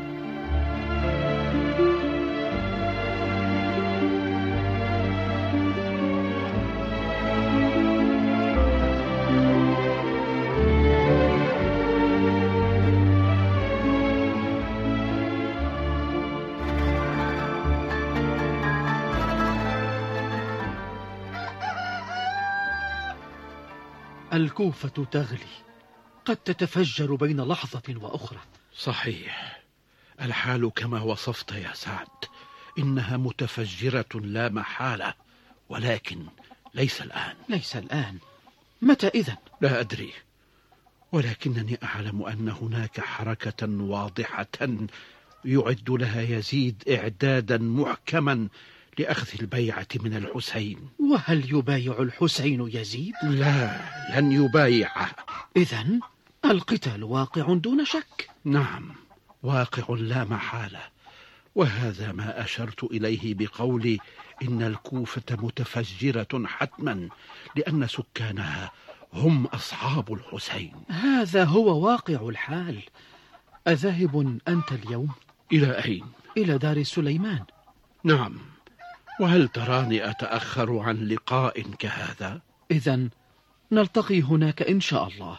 الكوفة تغلي، قد تتفجر بين لحظة وأخرى. صحيح، الحال كما وصفت يا سعد، إنها متفجرة لا محالة، ولكن ليس الآن. ليس الآن؟ متى إذن؟ لا أدري، ولكنني أعلم أن هناك حركة واضحة يعد لها يزيد إعدادا محكما لأخذ البيعة من الحسين. وهل يبايع الحسين يزيد؟ لا، لن يبايعه. إذن القتال واقع دون شك. نعم، واقع لا محالة، وهذا ما أشرت إليه بقولي إن الكوفة متفجرة حتما، لأن سكانها هم أصحاب الحسين. هذا هو واقع الحال. أذاهب أنت اليوم؟ إلى أين؟ إلى دار سليمان. نعم، وهل تراني أتأخر عن لقاء كهذا؟ إذن نلتقي هناك إن شاء الله.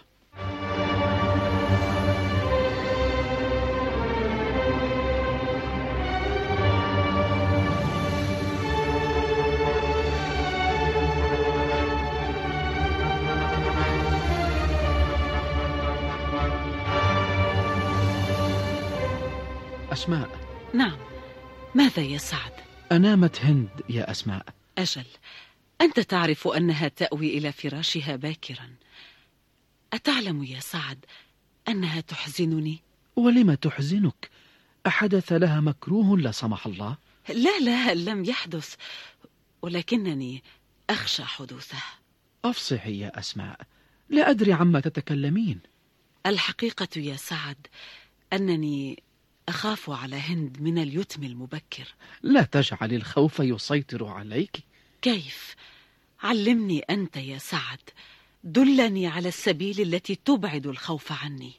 أسماء. نعم، ماذا يا سعد؟ أنامت هند يا أسماء؟ أجل، أنت تعرف أنها تأوي إلى فراشها باكرا. أتعلم يا سعد أنها تحزنني؟ ولم تحزنك؟ أحدث لها مكروه لا سمح الله؟ لا، لم يحدث، ولكنني أخشى حدوثه. أفصحي يا أسماء، لا أدري عما تتكلمين. الحقيقة يا سعد أنني أخاف على هند من اليتم المبكر. لا تجعل الخوف يسيطر عليك. كيف؟ علمني أنت يا سعد، دلني على السبيل التي تبعد الخوف عني.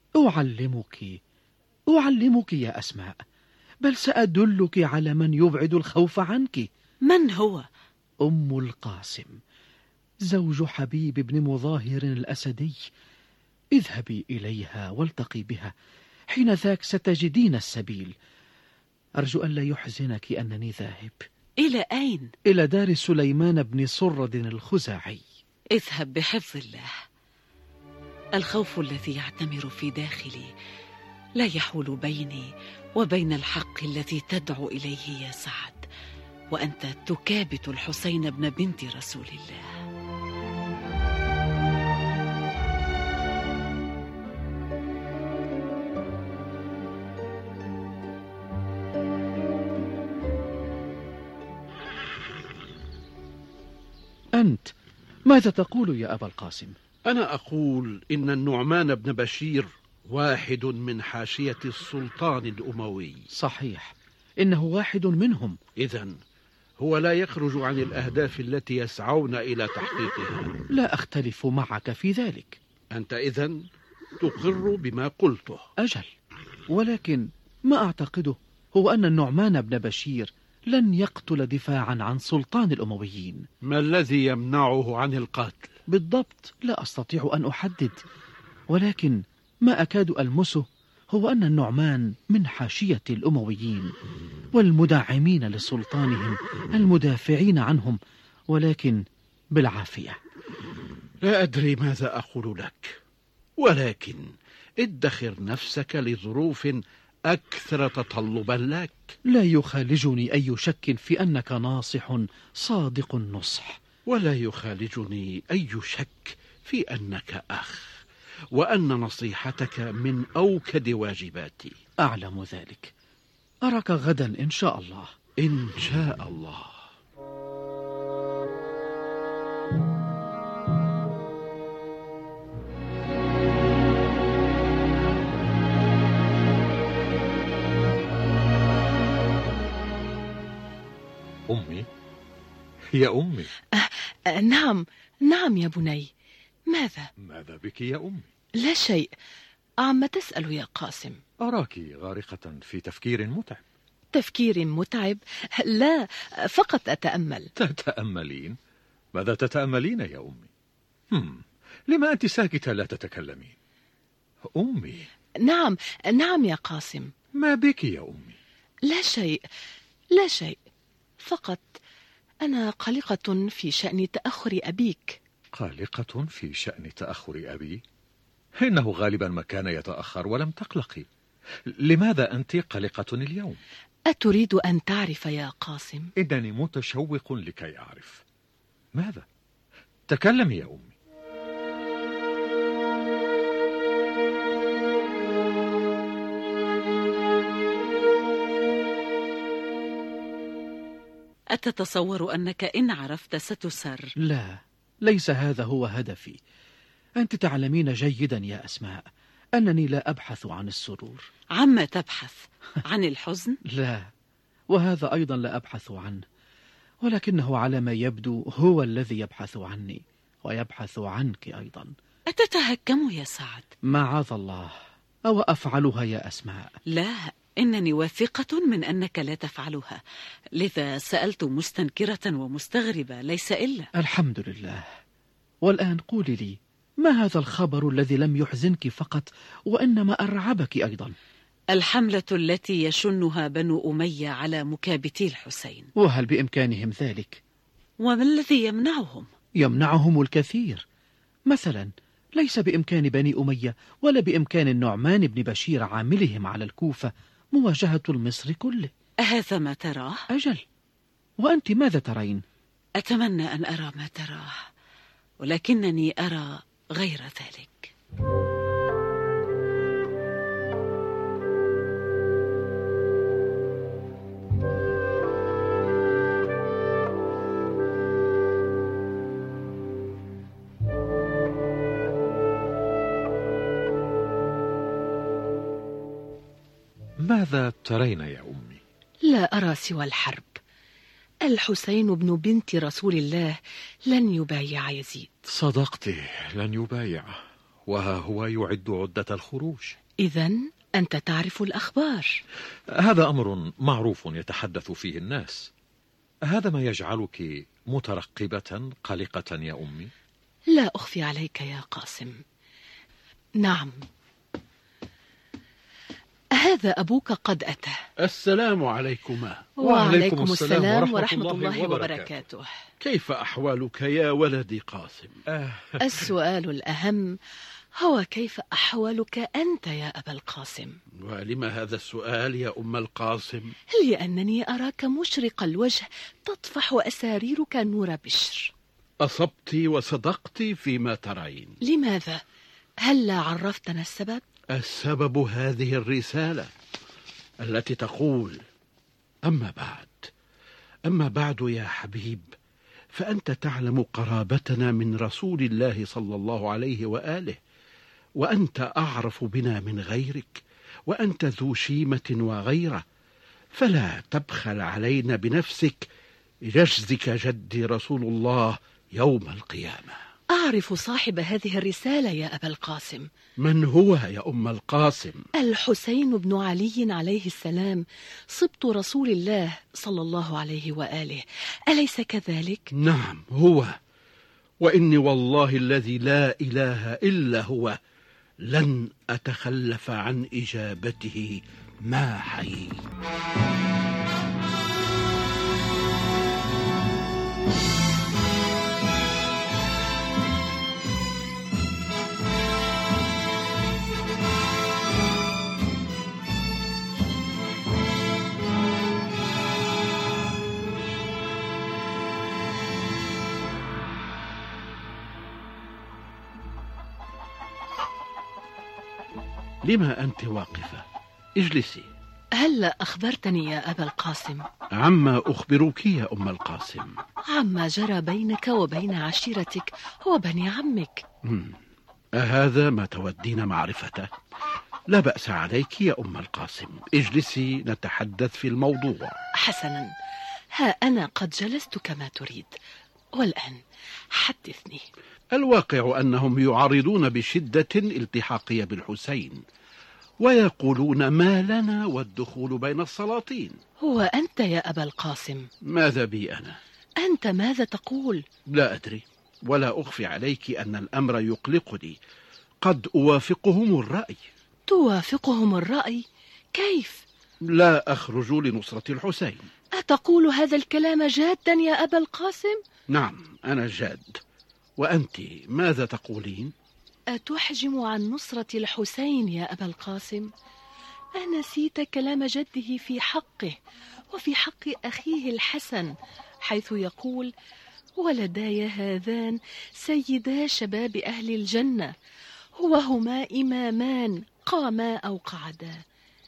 أعلمك يا أسماء، بل سأدلك على من يبعد الخوف عنك. من هو؟ أم القاسم، زوج حبيب بن مظاهر الأسدي. اذهبي إليها والتقي بها، حين ذاك ستجدين السبيل. أرجو أن لا يحزنك أنني ذاهب. إلى أين؟ إلى دار سليمان بن صرد الخزاعي. اذهب بحفظ الله. الخوف الذي يعتمر في داخلي لا يحول بيني وبين الحق الذي تدعو إليه يا سعد، وأنت تكابت الحسين بن بنت رسول الله. أنت ماذا تقول يا أبا القاسم؟ أنا أقول إن النعمان بن بشير واحد من حاشية السلطان الأموي. صحيح، إنه واحد منهم. إذن هو لا يخرج عن الأهداف التي يسعون إلى تحقيقها. لا أختلف معك في ذلك. أنت إذن تقر بما قلته. أجل، ولكن ما أعتقده هو أن النعمان بن بشير لن يقتل دفاعا عن سلطان الأمويين. ما الذي يمنعه عن القتل؟ بالضبط لا أستطيع أن أحدد، ولكن ما أكاد ألمسه هو أن النعمان من حاشية الأمويين والمدعمين لسلطانهم المدافعين عنهم، ولكن بالعافية. لا أدري ماذا أقول لك، ولكن ادخر نفسك لظروف أكثر تطلبا لك. لا يخالجني أي شك في أنك ناصح صادق النصح، ولا يخالجني أي شك في أنك أخ، وأن نصيحتك من أوكد واجباتي. أعلم ذلك. أراك غدا إن شاء الله. إن شاء الله. أمي؟ يا أمي. نعم يا بني. ماذا بك يا أمي؟ لا شيء. عم تسأل يا قاسم؟ أراك غارقة في تفكير متعب. تفكير متعب؟ لا، فقط أتأمل. تتأملين؟ ماذا تتأملين يا أمي؟ لما أنت ساكتة لا تتكلمين؟ أمي. نعم يا قاسم. ما بك يا أمي؟ لا شيء، فقط أنا قلقة في شأن تأخر أبيك. قلقة في شأن تأخر أبي؟ إنه غالبا ما كان يتأخر ولم تقلقي. لماذا أنت قلقة اليوم؟ أتريد أن تعرف يا قاسم؟ إنني متشوق لكي أعرف. ماذا؟ تكلمي يا أمي. أتتصور أنك إن عرفت ستسر؟ لا، ليس هذا هو هدفي. أنت تعلمين جيدا يا أسماء أنني لا أبحث عن السرور. عما تبحث؟ عن الحزن؟ لا، وهذا أيضا لا أبحث عنه، ولكنه على ما يبدو هو الذي يبحث عني ويبحث عنك أيضا. أتتهكم يا سعد؟ معاذ الله، أو أفعلها يا أسماء؟ لا، إنني واثقة من أنك لا تفعلها، لذا سألت مستنكرة ومستغربة ليس إلا. الحمد لله. والآن قولي لي، ما هذا الخبر الذي لم يحزنك فقط وإنما أرعبك أيضا؟ الحملة التي يشنها بنو أمية على مكابتي الحسين. وهل بإمكانهم ذلك؟ وما الذي يمنعهم؟ يمنعهم الكثير. مثلا ليس بإمكان بني أمية ولا بإمكان النعمان بن بشير عاملهم على الكوفة مواجهة المصر كله. أهذا ما تراه؟ أجل. وأنت ماذا ترين؟ أتمنى أن أرى ما تراه، ولكنني أرى غير ذلك. ماذا ترين يا أمي؟ لا أرى سوى الحرب. الحسين بن بنت رسول الله لن يبايع يزيد. صدقت، لن يبايع، وها هو يعد عدة الخروج. إذن أنت تعرف الأخبار. هذا أمر معروف يتحدث فيه الناس. هذا ما يجعلك مترقبة قلقة يا أمي؟ لا أخفي عليك يا قاسم. نعم، هذا أبوك قد أتى. السلام عليكما. وعليكم السلام ورحمة الله وبركاته. كيف أحوالك يا ولدي قاسم؟ السؤال الأهم هو كيف أحوالك أنت يا أبا القاسم؟ ولما هذا السؤال يا أم القاسم؟ لأنني أراك مشرق الوجه تطفح أساريرك نور بشر. أصبت وصدقت فيما ترين. لماذا؟ هل عرفتنا السبب؟ السبب هذه الرسالة التي تقول: أما بعد يا حبيب، فأنت تعلم قرابتنا من رسول الله صلى الله عليه وآله، وأنت أعرف بنا من غيرك، وأنت ذو شيمة وغيرة، فلا تبخل علينا بنفسك يجزك جدي رسول الله يوم القيامة. أعرف صاحب هذه الرسالة يا أبا القاسم. من هو يا أم القاسم؟ الحسين بن علي عليه السلام، سبط رسول الله صلى الله عليه وآله، أليس كذلك؟ نعم هو، وإني والله الذي لا إله إلا هو لن أتخلف عن إجابته ما حييت. لما أنت واقفة؟ اجلسي. هل أخبرتني يا أبا القاسم؟ عما أخبرك يا أم القاسم؟ عما جرى بينك وبين عشيرتك وبني عمك. أهذا ما تودين معرفته؟ لا بأس عليك يا أم القاسم، اجلسي نتحدث في الموضوع. حسنا، ها أنا قد جلست كما تريد، والآن حدثني. الواقع أنهم يعارضون بشدة التحاقي بالحسين، ويقولون ما لنا والدخول بين السلاطين. وأنت يا أبا القاسم؟ ماذا بي أنا؟ أنت ماذا تقول؟ لا أدري، ولا أخفي عليك أن الأمر يقلقني. قد أوافقهم الرأي. توافقهم الرأي؟ كيف؟ لا أخرج لنصرة الحسين. أتقول هذا الكلام جادا يا أبا القاسم؟ نعم أنا جاد. وأنت ماذا تقولين؟ أتحجم عن نصرة الحسين يا أبا القاسم؟ أنسيت كلام جده في حقه وفي حق أخيه الحسن، حيث يقول: ولداي هذان سيدا شباب أهل الجنة، وهما إمامان قاما أو قعدا.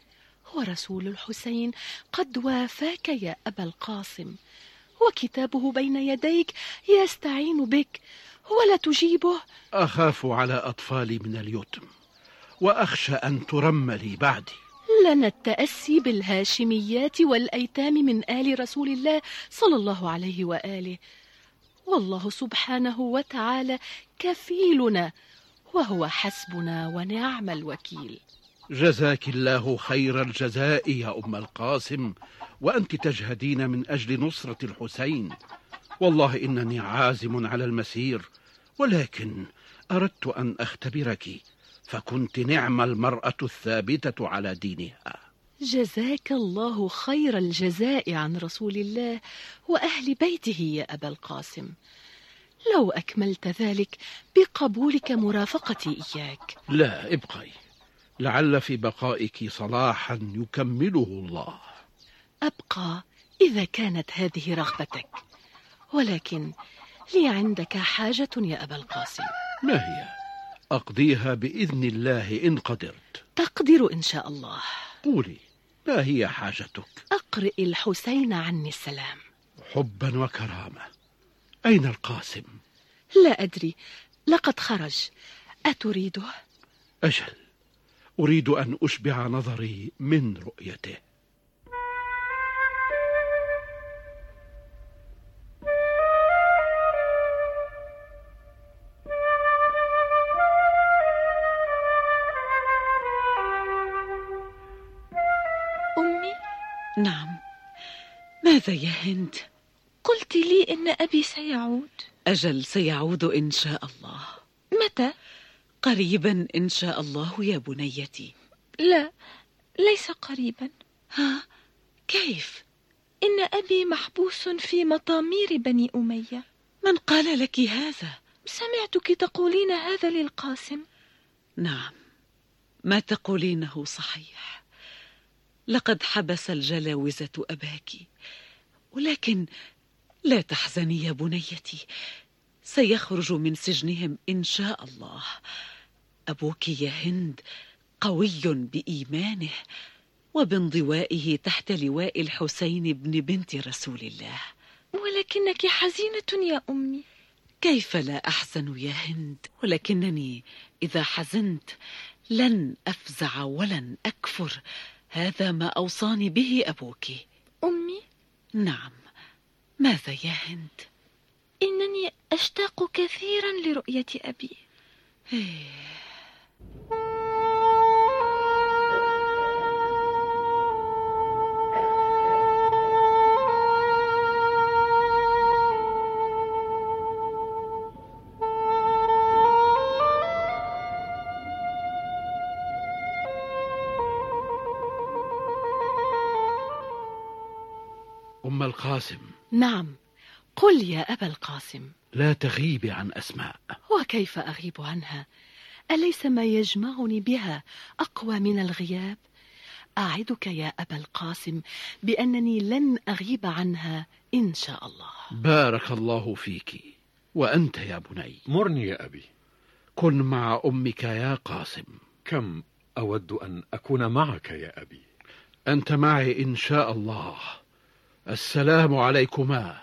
ورسول الحسين قد وافاك يا أبا القاسم، وكتابه بين يديك يستعين بك، ولا تجيبه. أخاف على أطفالي من اليتم، وأخشى أن ترملي بعدي. لنا التأسي بالهاشميات والأيتام من آل رسول الله صلى الله عليه وآله، والله سبحانه وتعالى كفيلنا، وهو حسبنا ونعم الوكيل. جزاك الله خير الجزاء يا أم القاسم، وأنت تجهدين من أجل نصرة الحسين. والله إنني عازم على المسير، ولكن أردت أن أختبرك، فكنت نعم المرأة الثابتة على دينها. جزاك الله خير الجزاء عن رسول الله وأهل بيته يا أبا القاسم، لو أكملت ذلك بقبولك مرافقتي إياك. لا، ابقي، لعل في بقائك صلاحا يكمله الله. أبقى إذا كانت هذه رغبتك، ولكن لي عندك حاجة يا أبا القاسم. ما هي؟ أقضيها بإذن الله إن قدرت. تقدر إن شاء الله. قولي، ما هي حاجتك؟ أقرئ الحسين عني السلام. حبا وكرامة. أين القاسم؟ لا أدري، لقد خرج. أتريده؟ أجل، أريد أن أشبع نظري من رؤيته. أمي؟ نعم، ماذا يا هند؟ قلت لي إن أبي سيعود. أجل، سيعود إن شاء الله. متى؟ قريبا إن شاء الله يا بنيتي. لا، ليس قريبا. ها؟ كيف؟ إن أبي محبوس في مطامير بني أمية. من قال لك هذا؟ سمعتك تقولين هذا للقاسم. نعم، ما تقولينه صحيح. لقد حبس الجلاوزة أباك، ولكن لا تحزني يا بنيتي، سيخرج من سجنهم إن شاء الله. أبوك يا هند قوي بإيمانه وبانضوائه تحت لواء الحسين بن بنت رسول الله. ولكنك حزينة يا أمي. كيف لا أحزن يا هند؟ ولكنني إذا حزنت لن أفزع ولن أكفر. هذا ما أوصاني به أبوك. أمي؟ نعم، ماذا يا هند؟ إنني أشتاق كثيرا لرؤية أبي. أم القاسم. نعم، قل يا أبا القاسم. لا تغيبي عن أسماء. وكيف أغيب عنها؟ أليس ما يجمعني بها أقوى من الغياب؟ أعدك يا أبا القاسم بأنني لن أغيب عنها إن شاء الله. بارك الله فيك. وأنت يا بني؟ مرني يا أبي. كن مع أمك يا قاسم. كم أود أن أكون معك يا أبي. أنت معي إن شاء الله. السلام عليكما.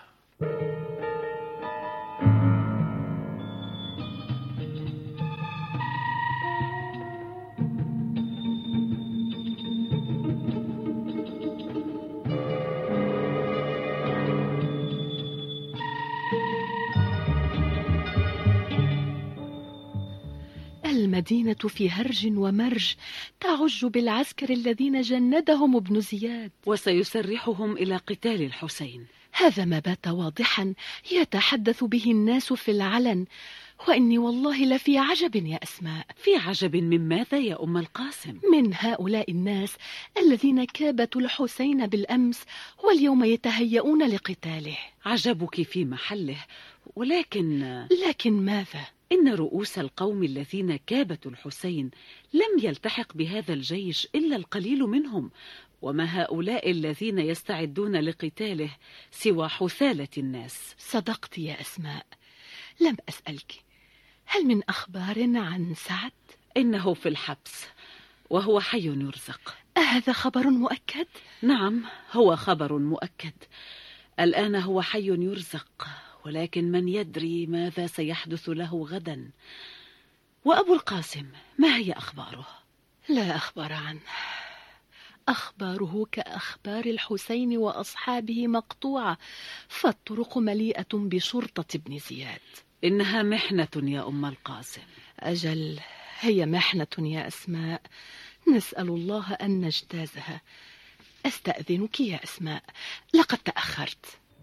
المدينة في هرج ومرج، تعج بالعسكر الذين جندهم ابن زياد، وسيسرحهم إلى قتال الحسين. هذا ما بات واضحا يتحدث به الناس في العلن، وإني والله لفي عجب يا أسماء. في عجب من ماذا يا أم القاسم؟ من هؤلاء الناس الذين كابتوا الحسين بالأمس واليوم يتهيئون لقتاله. عجبك في محله، لكن ماذا؟ إن رؤوس القوم الذين كابتوا الحسين لم يلتحق بهذا الجيش إلا القليل منهم، وما هؤلاء الذين يستعدون لقتاله سوى حثالة الناس. صدقت يا أسماء، لم أسألك، هل من أخبار عن سعد؟ إنه في الحبس وهو حي يرزق. أهذا خبر مؤكد؟ نعم، هو خبر مؤكد. الآن هو حي يرزق، ولكن من يدري ماذا سيحدث له غدا. وأبو القاسم ما هي أخباره؟ لا أخبار عنه، أخباره كأخبار الحسين وأصحابه مقطوعة، فالطرق مليئة بشرطة ابن زياد. إنها محنة يا أم القاسم. أجل، هي محنة يا أسماء، نسأل الله أن نجتازها. أستأذنك يا أسماء، لقد تأخرت.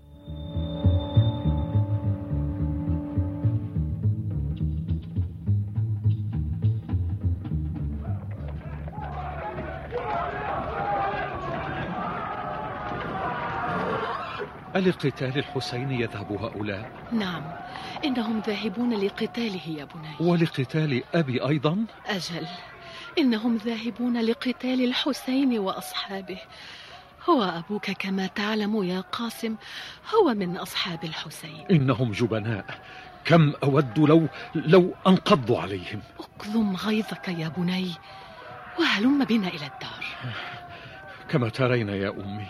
ألقتال الحسين يذهب هؤلاء؟ نعم، إنهم ذاهبون لقتاله يا بني. ولقتال أبي أيضا؟ أجل، إنهم ذاهبون لقتال الحسين وأصحابه. هو أبوك كما تعلم يا قاسم هو من أصحاب الحسين. إنهم جبناء، كم أود لو أنقضوا عليهم. اكظم غيظك يا بني، وهلم بنا إلى الدار. كما ترين يا أمي.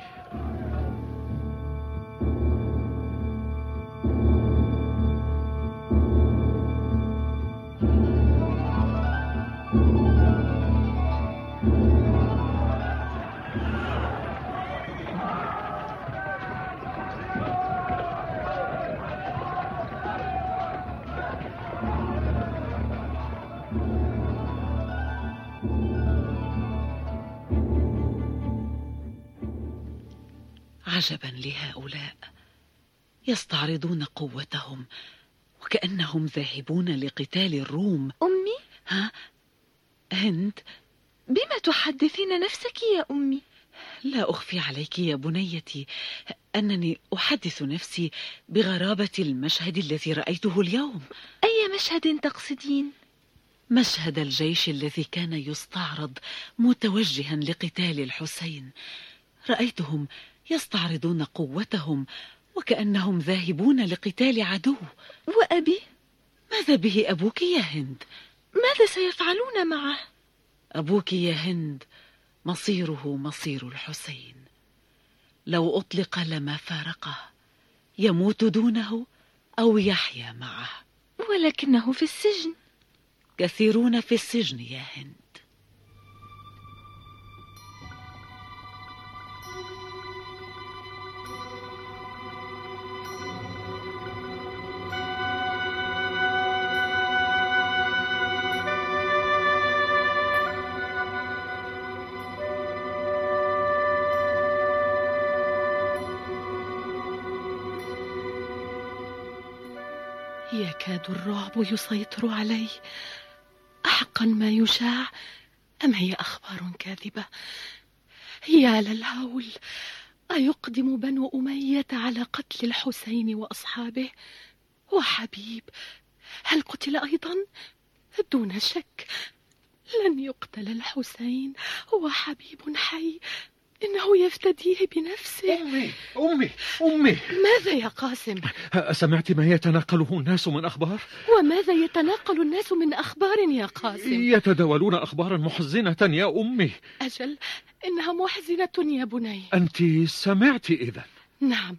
عجبا لهؤلاء، يستعرضون قوتهم وكأنهم ذاهبون لقتال الروم. أمي؟ ها؟ هند؟ بما تحدثين نفسك يا أمي؟ لا أخفي عليك يا بنيتي أنني أحدث نفسي بغرابة المشهد الذي رأيته اليوم. أي مشهد تقصدين؟ مشهد الجيش الذي كان يستعرض متوجها لقتال الحسين. رأيتهم يستعرضون قوتهم وكأنهم ذاهبون لقتال عدو. وأبي؟ ماذا به أبوك يا هند؟ ماذا سيفعلون معه؟ أبوك يا هند مصيره مصير الحسين، لو أطلق لما فارقه، يموت دونه أو يحيا معه. ولكنه في السجن. كثيرون في السجن يا هند. يكاد الرعب يسيطر علي. أحقا ما يشاع أم هي أخبار كاذبة؟ يا للهول، أيقدم بنو أمية على قتل الحسين وأصحابه؟ وحبيب هل قتل أيضا؟ دون شك لن يقتل الحسين وحبيب حي، إنه يفتديه بنفسه. أمي ماذا يا قاسم؟ أسمعت ما يتناقله الناس من أخبار؟ وماذا يتناقل الناس من أخبار يا قاسم؟ يتداولون أخبارا محزنة يا أمي. أجل، إنها محزنة يا بني. أنت سمعت إذن؟ نعم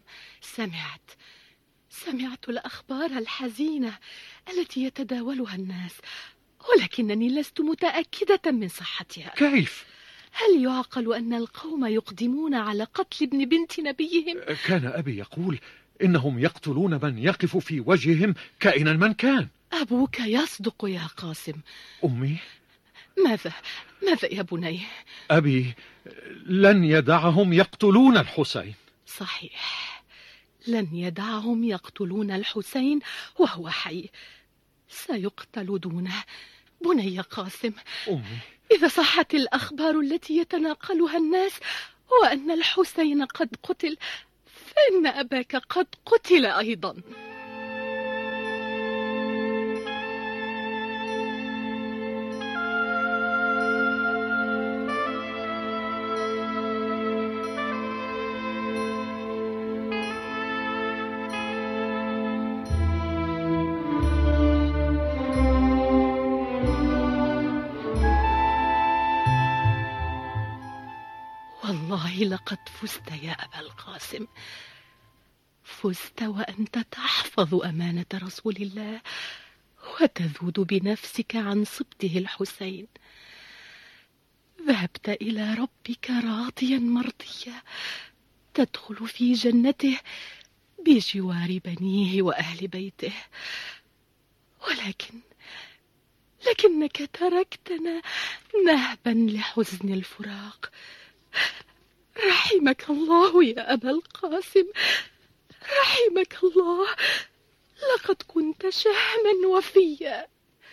سمعت الأخبار الحزينة التي يتداولها الناس، ولكنني لست متأكدة من صحتها. كيف؟ هل يعقل أن القوم يقدمون على قتل ابن بنت نبيهم؟ كان أبي يقول إنهم يقتلون من يقف في وجههم كائنا من كان. أبوك يصدق يا قاسم. أمي؟ ماذا يا بني؟ أبي لن يدعهم يقتلون الحسين. صحيح، لن يدعهم يقتلون الحسين وهو حي، سيقتل دونه. بني قاسم، أمي، إذا صحت الأخبار التي يتناقلها الناس وأن الحسين قد قتل، فإن أباك قد قتل أيضا. والله لقد فزت يا أبا القاسم، فزت وأنت تحفظ أمانة رسول الله وتذود بنفسك عن صبته الحسين. ذهبت إلى ربك راضيا مرضيا، تدخل في جنته بجوار بنيه وأهل بيته. لكنك تركتنا نهبا لحزن الفراق. رحمك الله يا أبا القاسم، رحمك الله. لقد كنت شهما وفيا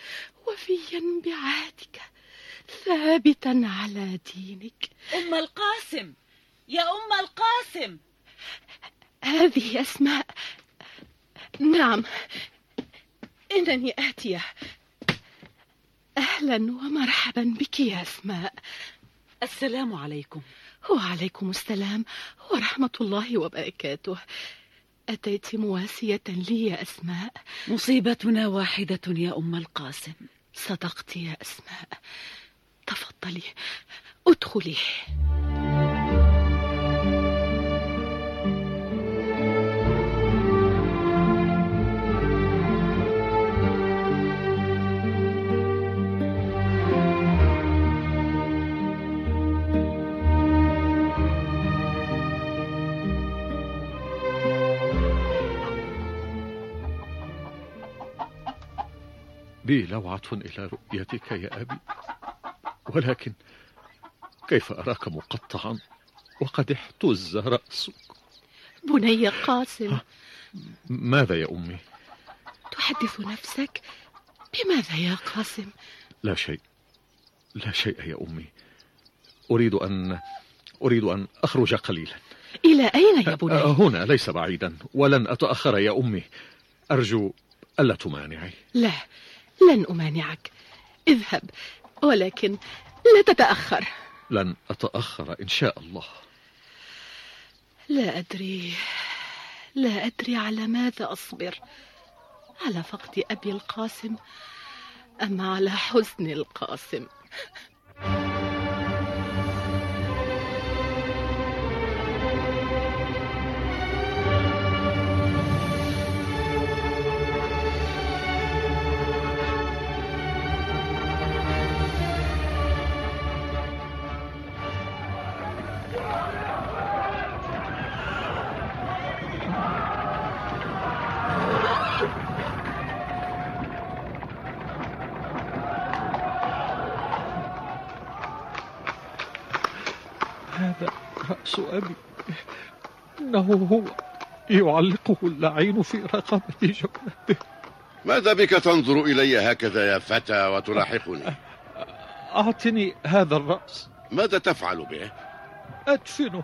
بعهدك، ثابتا على دينك. أم القاسم، يا أم القاسم. هذه أسماء. نعم، إنني آتية. أهلا ومرحبا بك يا أسماء. السلام عليكم. وعليكم السلام ورحمة الله وبركاته. أتيت مواسية لي يا أسماء؟ مصيبتنا واحدة يا أم القاسم. صدقت يا أسماء. تفضلي ادخلي. بي لوعة إلى رؤيتك يا أبي، ولكن كيف أراك مقطعا وقد احتز رأسك؟ بني قاسم. ماذا يا أمي؟ تحدث نفسك بماذا يا قاسم؟ لا شيء يا أمي. أريد أن أخرج قليلا. إلى أين يا بني؟ هنا ليس بعيدا، ولن أتأخر يا أمي. أرجو ألا تمانعي. لا، لن أمانعك. اذهب، ولكن لا تتأخر. لن أتأخر إن شاء الله. لا أدري على ماذا أصبر، على فقد أبي القاسم أم على حزن القاسم. هذا رأس أبي، إنه هو يعلقه اللعين في رقبة جبهته. ماذا بك تنظر إلي هكذا يا فتى وتلاحقني؟ أعطني هذا الرأس. ماذا تفعل به؟ أدفنه.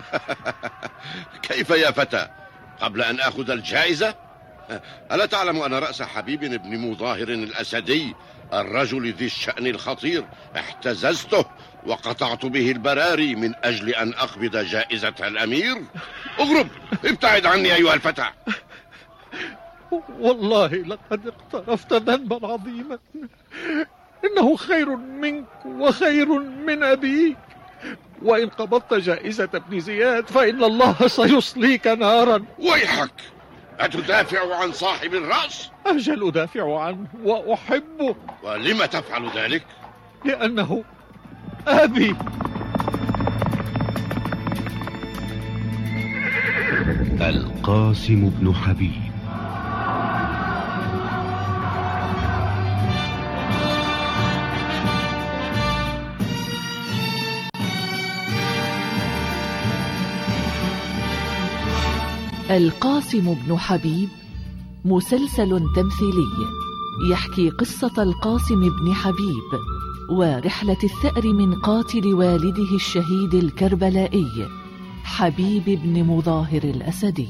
كيف يا فتى؟ قبل أن أخذ الجائزة؟ ألا تعلم أن رأس حبيب بن مظاهر الأسدي الرجل ذي الشأن الخطير احتززته وقطعت به البراري من أجل أن أقبض جائزة الأمير؟ اغرب، ابتعد عني أيها الفتى. والله لقد اقترفت ذنبا عظيما، إنه خير منك وخير من أبيك، وإن قبضت جائزة ابن زياد فإن الله سيصليك نارا. ويحك، أتدافع عن صاحب الرأس؟ أجل أدافع عنه وأحبه. ولم تفعل ذلك؟ لأنه أبي. القاسم بن حبيب. القاسم بن حبيب مسلسل تمثيلي يحكي قصة القاسم بن حبيب ورحلة الثأر من قاتل والده الشهيد الكربلائي حبيب بن مظاهر الأسدي.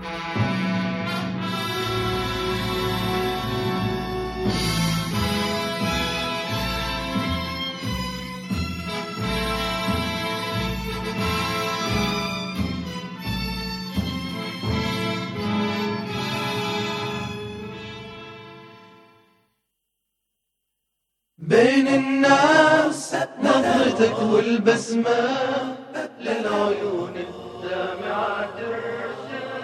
بين الناس نظرتك والبسمة للعيون الدامعة ترسل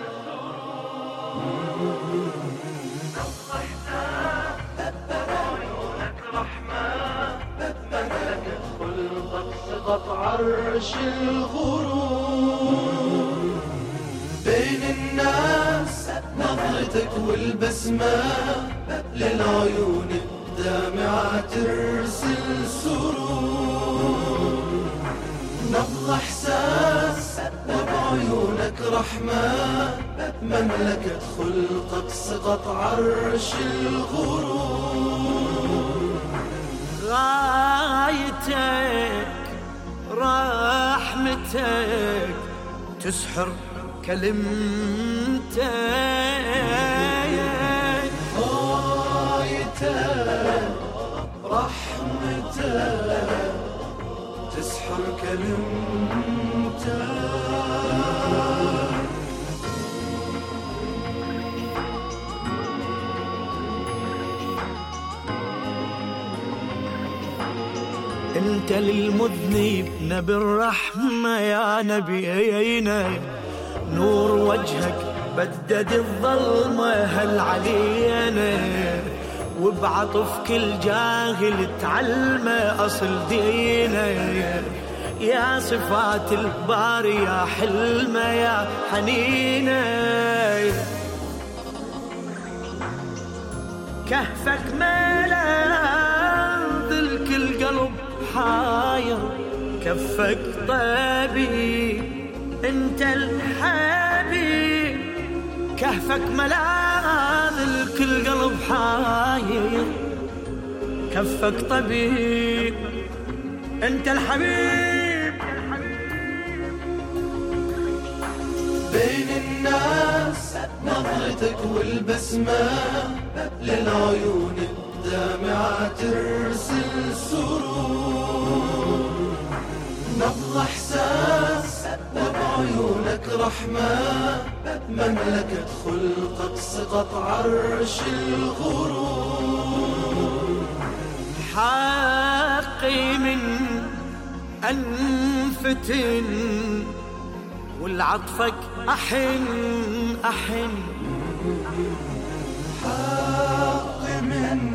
عيونك رحمة مملكة خلقك سقط عرش الغرور. بين الناس نظرتك والبسمة للعيون الدامعة ترسل سرور. نبض إحساس وبعيونك رحمة مملكة خلقك سقط عرش الغرور. غايتك رحمتك تسحر كلمتك. رحمتك تسحر كلمتك. انت للمذنب نبي الرحمة يا نبينا، نور وجهك بدد الظلمة هل علينا، وبعطف كل جاهل تعلمه أصل دينه. يا صفات الباري يا حلمه يا حنينه. كهفك ملاذ الكل قلب حاير، كفك طبيب انت الحبيب. كهفك ملاذ الكل قلب حاير، كفك طبيب انت الحبيب. بين الناس نظرتك والبسمة للعيون الدامعة ترسل سرور. نبض إحساس وبعيونك رحمة مملكة خلقك سقط عرش الغرور. حقي من أنفتن والعطفك أحن أحن. حقي من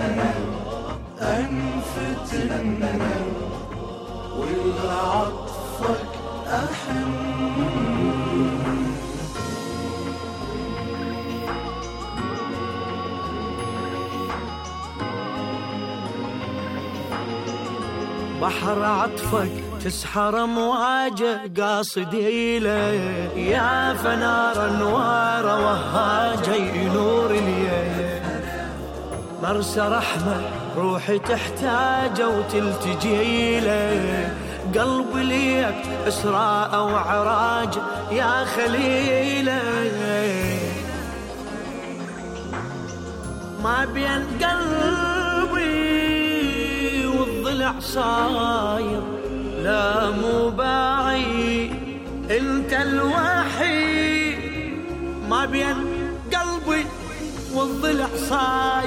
أنفتن والعطفك أحن. بحر عطفك تسحر امواجه قاصدي له، يا فنار انوار وهاجي نور الليل. مرسى رحمة روحي تحتاجه وتلتجي له، قلبي ليك إسراء وعراج يا خليله، ما بين قلبي والضلع صاير، لا مو بعيد انت الوحيد، ما بين قلبي والضلع صاير.